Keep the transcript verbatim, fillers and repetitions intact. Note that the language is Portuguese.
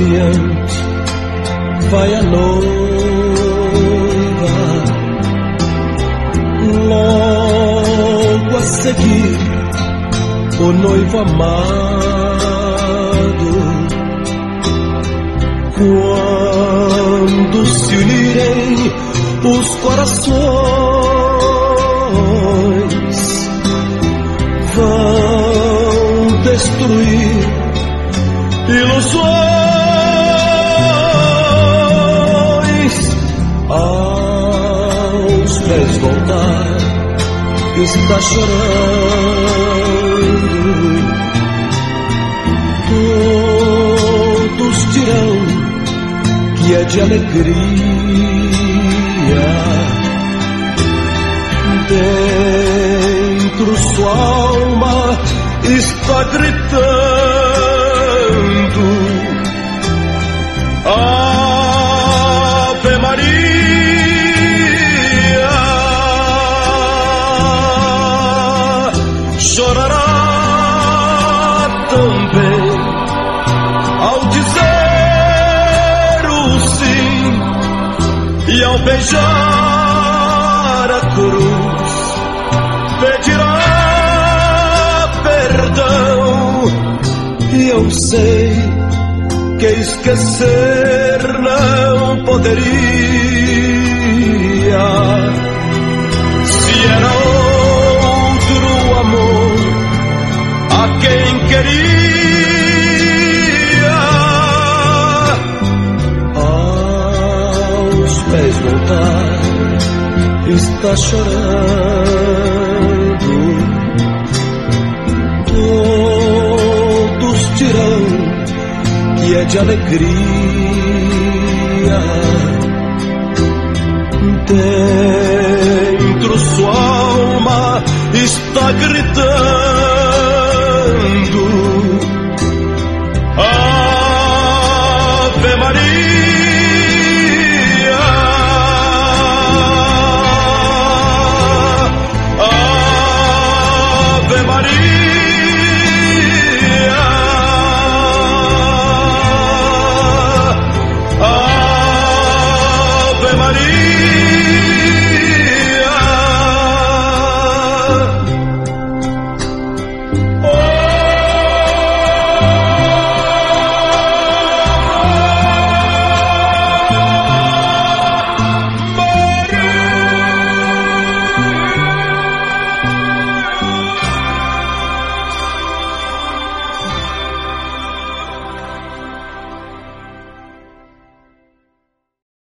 adiante vai a noiva, logo a seguir o noivo amado. Quando se unirem os corações, vão destruir ilusões. Aos pés voltar, está chorando. Todos dirão que é de alegria. Dentro sua alma está gritando: Ave Maria. Chorará também ao dizer o sim e ao beijar a cruz pedirá perdão. E eu sei que esquecer não poderia. Se era outro amor a quem queria, aos pés voltar, está chorando. Todos dirão que é de alegria. Dentro sua alma está gritando: